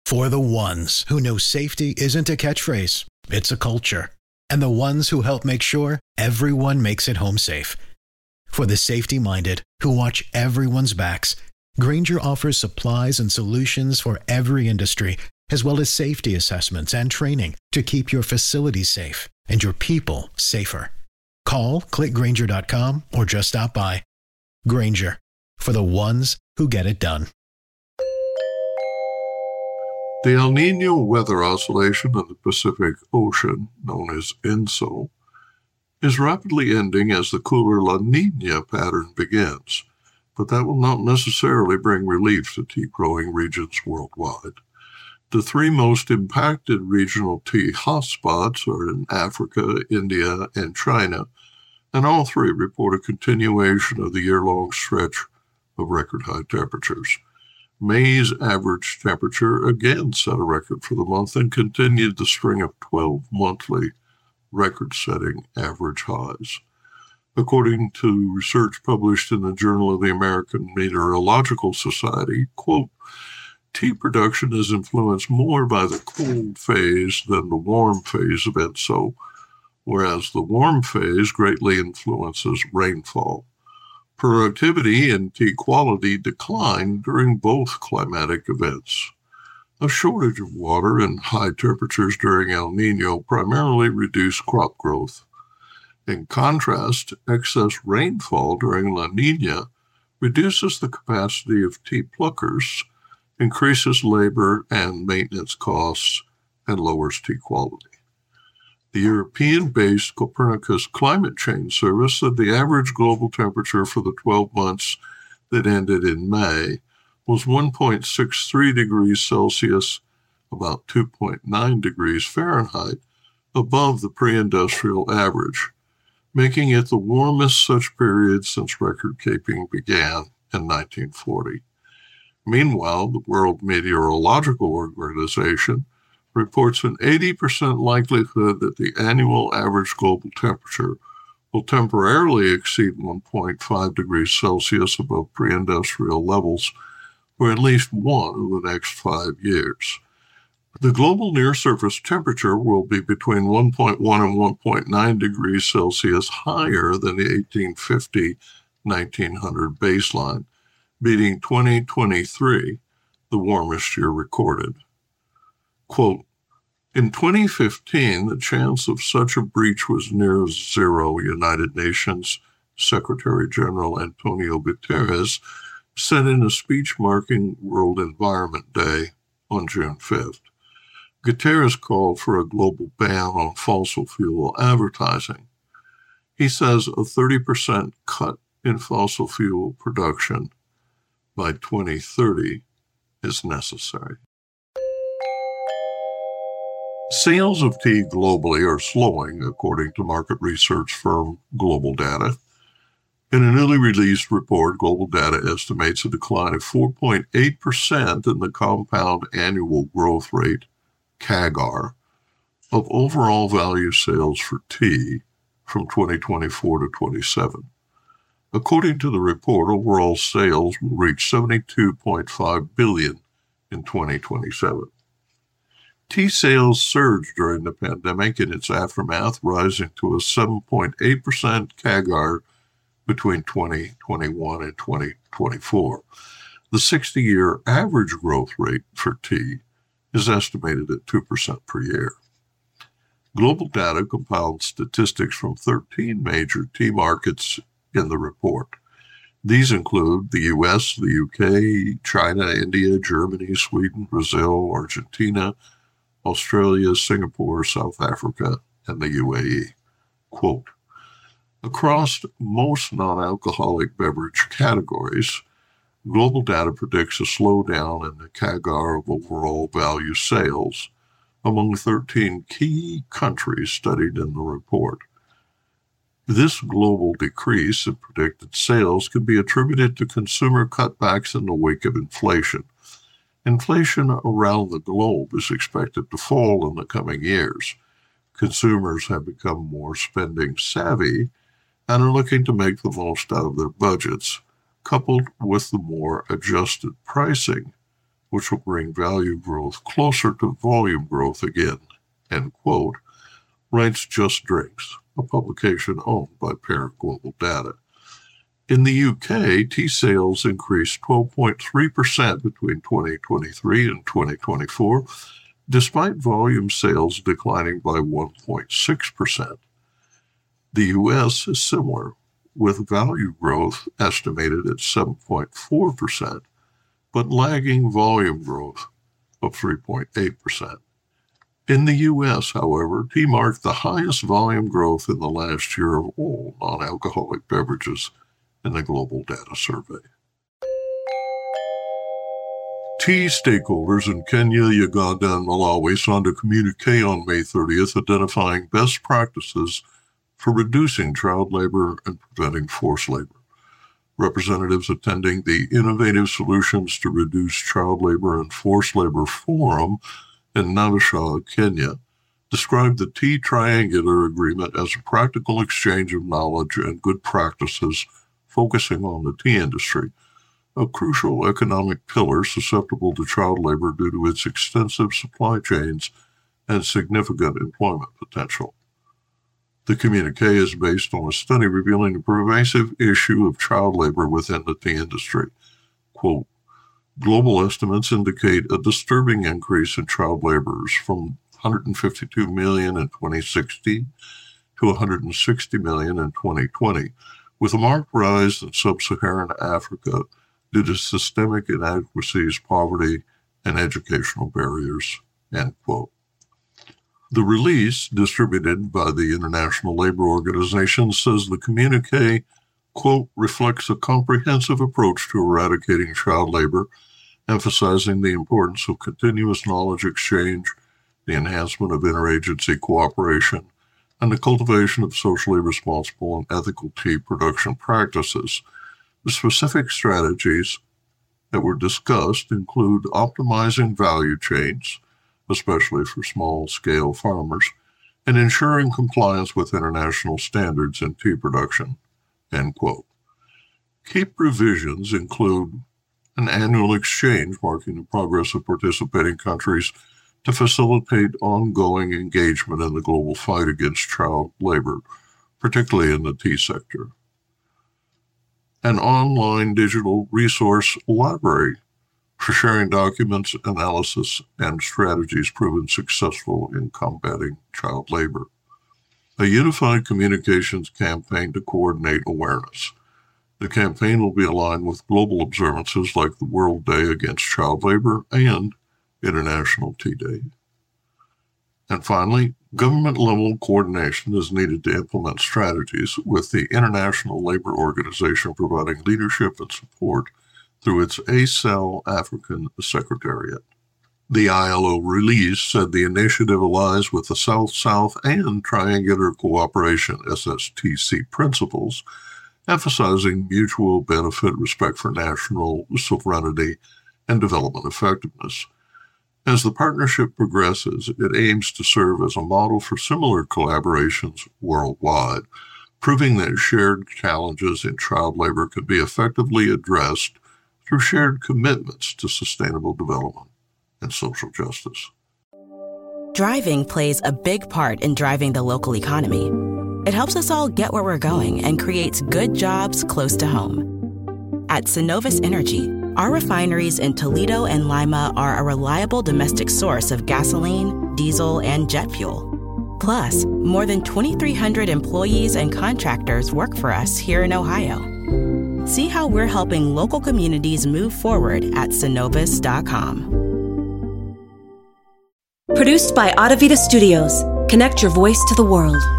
For the ones who know safety isn't a catchphrase, it's a culture. And the ones who help make sure everyone makes it home safe. For the safety-minded who watch everyone's backs, Grainger offers supplies and solutions for every industry, as well as safety assessments and training to keep your facilities safe and your people safer. Call, click Grainger.com, or just stop by. Grainger, for the ones who get it done. The El Niño weather oscillation in the Pacific Ocean, known as ENSO, is rapidly ending as the cooler La Niña pattern begins, but that will not necessarily bring relief to tea growing regions worldwide. The three most impacted regional tea hotspots are in Africa, India, and China, and all three report a continuation of the year-long stretch of record-high temperatures. May's average temperature again set a record for the month and continued the string of 12 monthly record-setting average highs. According to research published in the Journal of the American Meteorological Society, quote, tea production is influenced more by the cold phase than the warm phase of ENSO, whereas the warm phase greatly influences rainfall. Productivity and tea quality declined during both climatic events. A shortage of water and high temperatures during El Niño primarily reduced crop growth. In contrast, excess rainfall during La Niña reduces the capacity of tea pluckers, increases labor and maintenance costs, and lowers tea quality. The European-based Copernicus Climate Change Service said the average global temperature for the 12 months that ended in May was 1.63 degrees Celsius, about 2.9 degrees Fahrenheit, above the pre-industrial average, making it the warmest such period since record-keeping began in 1940. Meanwhile, the World Meteorological Organization reports an 80% likelihood that the annual average global temperature will temporarily exceed 1.5 degrees Celsius above pre-industrial levels for at least one of the next 5 years. The global near-surface temperature will be between 1.1 and 1.9 degrees Celsius higher than the 1850-1900 baseline, beating 2023, the warmest year recorded. Quote, in 2015, the chance of such a breach was near zero, United Nations Secretary General Antonio Guterres said in a speech marking World Environment Day on June 5th. Guterres called for a global ban on fossil fuel advertising. He says a 30% cut in fossil fuel production by 2030 is necessary. Sales of tea globally are slowing, according to market research firm Global Data. In a newly released report, Global Data estimates a decline of 4.8% in the compound annual growth rate, CAGR, of overall value sales for tea from 2024 to 27. According to the report, overall sales will reach $72.5 billion in 2027. Tea sales surged during the pandemic and its aftermath, rising to a 7.8% CAGR between 2021 and 2024. The 60-year average growth rate for tea is estimated at 2% per year. Global Data compiled statistics from 13 major tea markets in the report. These include the U.S., the U.K., China, India, Germany, Sweden, Brazil, Argentina, Australia, Singapore, South Africa, and the UAE. Quote, across most non-alcoholic beverage categories, Global Data predicts a slowdown in the CAGR of overall value sales among 13 key countries studied in the report. This global decrease in predicted sales can be attributed to consumer cutbacks in the wake of inflation. Inflation around the globe is expected to fall in the coming years. Consumers have become more spending savvy and are looking to make the most out of their budgets, coupled with the more adjusted pricing which will bring value growth closer to volume growth again, end quote, writes Just Drinks, a publication owned by Parent Global Data. In the UK, tea sales increased 12.3% between 2023 and 2024, despite volume sales declining by 1.6%. The US is similar, with value growth estimated at 7.4%, but lagging volume growth of 3.8%. In the U.S., however, tea marked the highest volume growth in the last year of all non-alcoholic beverages in the Global Data Survey. Tea stakeholders in Kenya, Uganda, and Malawi signed a communique on May 30th identifying best practices for reducing child labor and preventing forced labor. Representatives attending the Innovative Solutions to Reduce Child Labor and Forced Labor Forum in Naivasha, Kenya, described the Tea Triangular Agreement as a practical exchange of knowledge and good practices focusing on the tea industry, a crucial economic pillar susceptible to child labor due to its extensive supply chains and significant employment potential. The communique is based on a study revealing the pervasive issue of child labor within the tea industry. Quote, global estimates indicate a disturbing increase in child laborers from 152 million in 2016 to 160 million in 2020, with a marked rise in sub-Saharan Africa due to systemic inadequacies, poverty, and educational barriers, end quote. The release, distributed by the International Labor Organization, says the communique, quote, reflects a comprehensive approach to eradicating child labor, emphasizing the importance of continuous knowledge exchange, the enhancement of interagency cooperation, and the cultivation of socially responsible and ethical tea production practices. The specific strategies that were discussed include optimizing value chains, especially for small-scale farmers, and ensuring compliance with international standards in tea production, end quote. Key provisions include an annual exchange marking the progress of participating countries to facilitate ongoing engagement in the global fight against child labor, particularly in the tea sector. An online digital resource library for sharing documents, analysis, and strategies proven successful in combating child labor. A unified communications campaign to coordinate awareness. The campaign will be aligned with global observances like the World Day Against Child Labor and International Tea Day. And finally, government-level coordination is needed to implement strategies, with the International Labor Organization providing leadership and support through its ACEL African Secretariat. The ILO release said the initiative aligns with the South-South and Triangular Cooperation SSTC principles, emphasizing mutual benefit, respect for national sovereignty, and development effectiveness. As the partnership progresses, it aims to serve as a model for similar collaborations worldwide, proving that shared challenges in child labor can be effectively addressed through shared commitments to sustainable development and social justice. Driving plays a big part in driving the local economy. It helps us all get where we're going and creates good jobs close to home. At Cenovus Energy, our refineries in Toledo and Lima are a reliable domestic source of gasoline, diesel, and jet fuel. Plus, more than 2,300 employees and contractors work for us here in Ohio. See how we're helping local communities move forward at Cenovus.com. Produced by Audavita Studios. Connect your voice to the world.